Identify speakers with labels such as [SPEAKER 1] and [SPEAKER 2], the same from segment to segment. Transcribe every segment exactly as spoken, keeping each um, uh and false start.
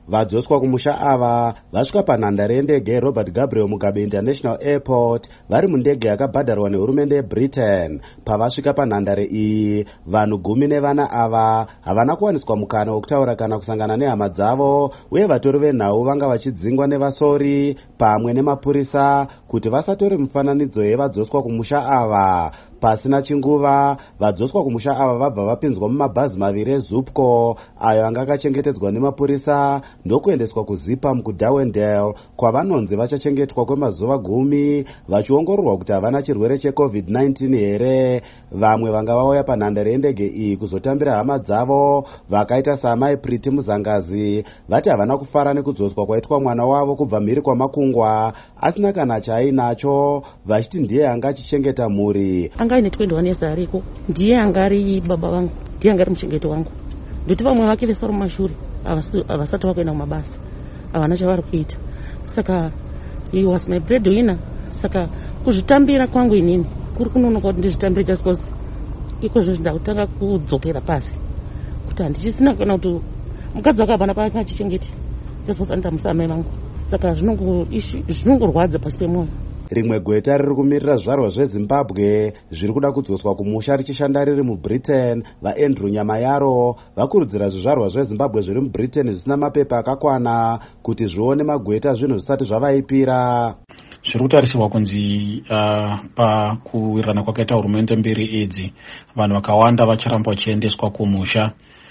[SPEAKER 1] Vadzoswa kumusha ava vasvika panhandare yendege Robert Gabriel Mugabe International Airport vari mundege yakabhadharwa nehurumende yeBritain. Pavasvika panhandare iyi, vanhu gumi nevana ava havana kuwaniswa mukana wokutaura kana kusangana nehama dzavo, uye vatori venhau vanga vachidzingwa nevasori pamwe nemapurisa kuti vasatore mifananidzo yevadzoswa kumusha ava. Pasina chinguva, vadzoswa kumusha ava vabva vapinzwa mumabhazi maviri eZupco ayo anga akachengetedzwa nemapurisa ndokuendeswa kuZipam kuDarwendale kwavanonzi vachachengetwa kwemazuva gumi vachiongororwa kuti havana chirwere checovid nineteen here. Vamwe vanga vauya panhandare yendege iyi kuzotambira hama dzavo vakaita saamai Priti Muzangazi vati havana kufara nekudzoswa kwaitwa mwana wavo kubva mhiri kwamakungwa asina kana chaainacho, vachiti ndiye anga achichengeta mhuri.
[SPEAKER 2] Anga ine twenty-one years ariko, ndiye anga ari baba vangu, ndiye anga ari muchengeti wangu. Ndoti vamwe vake vese vari mumashure havasati vakuenda kumabasa, havana chavari kuita. Saka he was my breadwinner. Saka kuzvitambira kwangu inini kuri kunonoka kuti ndizvitambire just because ikozvo zvinda kutanga kudzokera pasi kuti handichisina kana kuti mukadzi wake hapana paake achichengeti just because andamusa amai vangu. Saka zvinongorwadza pasi pemwoyo.
[SPEAKER 1] Rimwe gweta riri kumirira zvizvarwa zveZimbabwe zviri kuda kudzoswa kumusha richishanda riri muBritain, vaAndrew Nyamayaro vakurudzira zvizvarwa zveZimbabwe zviri muBritain zvisina mapepa akakwana kuti zvione magweta zvinhu zvisati zvavaipira.
[SPEAKER 3] Zviri kutarisirwa kunzi uh, pakuwirirana kwakaita hurumende mbiri idzi vanhu vakawanda vacharamba vachiendeswa kumusha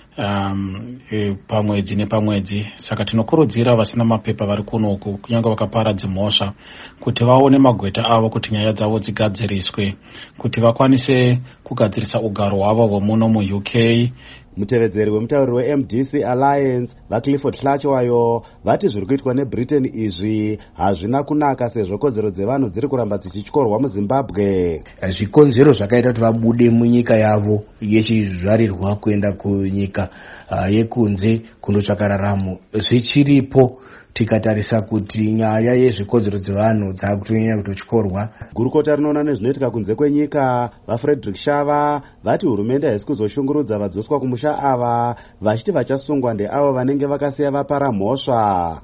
[SPEAKER 3] um, e, pamwedzi nepamwedzi. Saka tinokurudzira vasina mapepa vari kunoku kunyange vakapara dzimhosva kuti vaone magweta avo kuti nyaya dzavo dzigadziriswe kuti vakwanise kugadzirisa ugaro hwavo hwemuno muU K.
[SPEAKER 1] Mutevedzeri wemutauriri weM D C Alliance vaClifford Hlachawayo vati zviri kuitwa neBritain izvi hazvina kunaka sezvo kodzero dzevanhu dziri kuramba dzichityorwa muZimbabwe.
[SPEAKER 4] Zvikonzero zvakaita kuti vabude munyika yavo yechizvarirwa kuenda kunyika uh, yekunze kundotsvaka raramo zvichiripo. Tikatarisa kuti nyaya yezvikodzero dzevanhu dzakutonyanya kutotyorwa.
[SPEAKER 1] Gurukota rinoona nezvinoitika kunze kwenyika vaFrederick Shava vati hurumende haisi kuzoshungurudza vadzoswa kumusha ava vachiti vachasungwa ndeavo vanenge vakasiya vapara mhosva.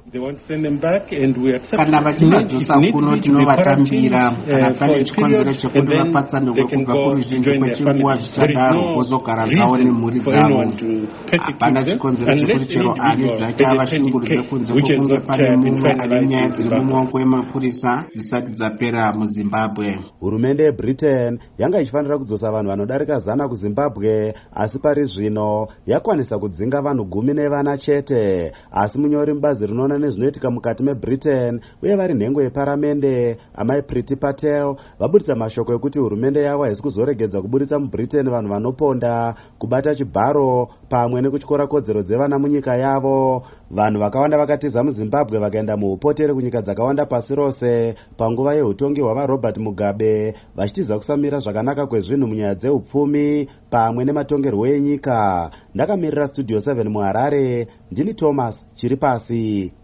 [SPEAKER 5] Kana vachivadzosa kuno tinovatambira kana pane chikonzero chekuti vapatsanurwe kubva kuruzhinji kwechinguva zvichadaro vozogara zvavo nemhuri dzavo. Hapana chikonzero chekuti chero ani zvake avashungurudze kunze kwokunge pane mumwe ane nyaya dziri mumaoko emapurisa dzisati dzapera muZimbabwe.
[SPEAKER 1] Hurumende yeBritain yanga ichifanira kudzosa vanhu vanodarika zana kuZimbabwe, asi pari zvino yakwanisa kudzinga vanhu gumi nevana chete. Asi munyori mubazi rinoona nezvinoitika mukati meBritain uye vari nhengo yeparamende amai Priti Patel vabudisa mashoko ekuti hurumende yavo haisi kuzoregedza kubudisa muBritain vanhu vanoponda, kubata chibharo pamwe nekutyora kodzero dzevana munyika yavo. Vanhu vakawanda vakatiza muZimbabwe vakaenda muupoteri kunyika dzakawanda pasi rose panguva yeutongi hwavaRobert Mugabe vachitiza kusamira zvakanaka kwezvinhu munyaya dzeupfumi pamwe nematongerwo enyika. Ndakamirira Studio seven muHarare, ndini Thomas Chiripasi.